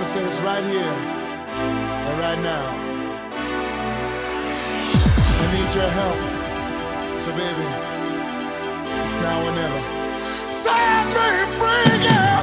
wanna say this right here and right now. I need your help. So baby, it's now or never. Set me free, girl.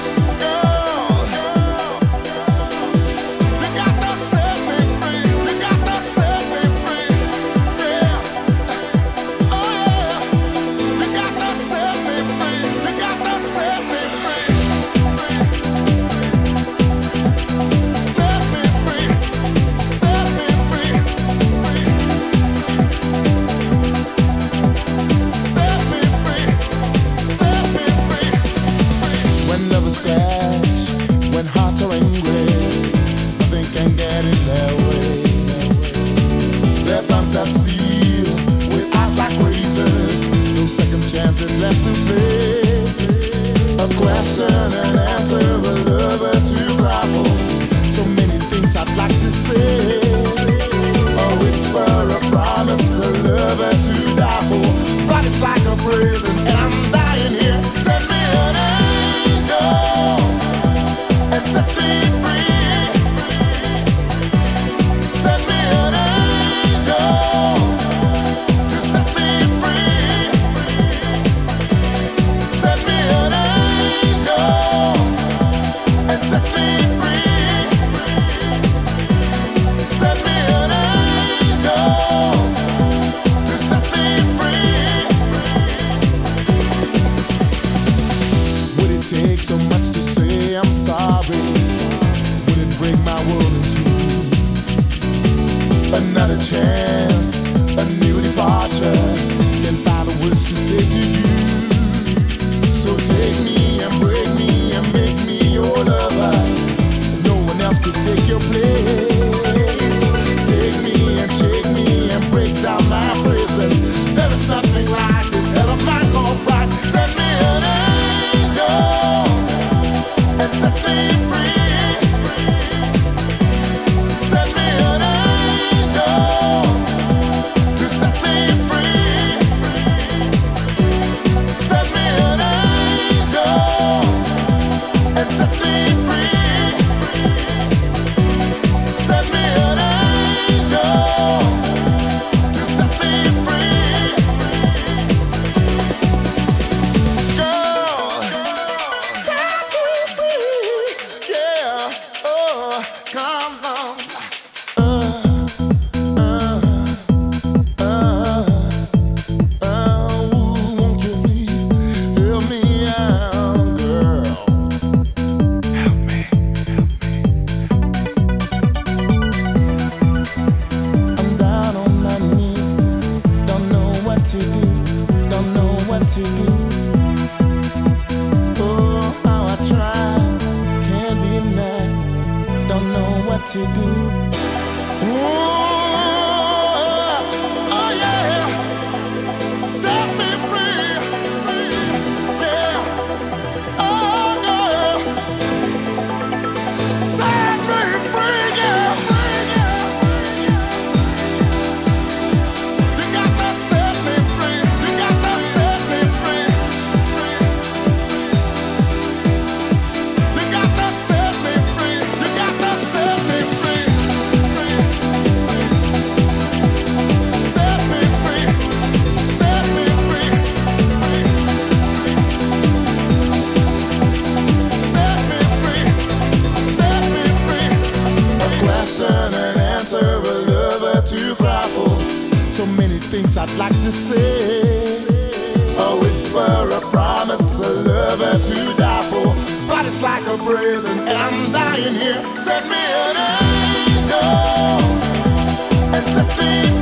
When hearts are angry, nothing can get in their way. Their thumbs are steel, with eyes like razors, no second chances left to play. A question and answer, a lover to grapple. So many things I'd like to say. A whisper, a promise, a lover to die for. But it's like a prison, and I'm dying here. Send me an angel and set me free. Send me an angel to set me free. Send me an angel and set me free. Send me an angel to set me free. Would it take so much to say I'm sorry? Would it break my world in two? Another chance, a new departure, then find the words to say to you. So take me and break me and make me your lover. No one else could take your place. Take me and shake me and break down my prison. There is nothing like this hell of mine called pride. Send me an angel and set me free. Send me an angel to set me free. Send me an angel and set me free. Send me an angel to set me free. Girl, set me free. Yeah, oh, come on. Won't you please help me out, girl? Help me. I'm down on my knees, don't know what to do, don't know what to do. Oh, how I try, can't deny, don't know what to do. Oh yeah, set me free, yeah. Oh girl, set me free, girl. You got to set me free. You got to set me free. You got to set me free. You got to set me free. Set me free. Set me free. Set me free. Set me free. A question and answer, a lover to grapple. So many things I'd like to say. A whisper, a promise, a lover to die for. But it's like a prison, and I'm dying here. Send me an angel and set me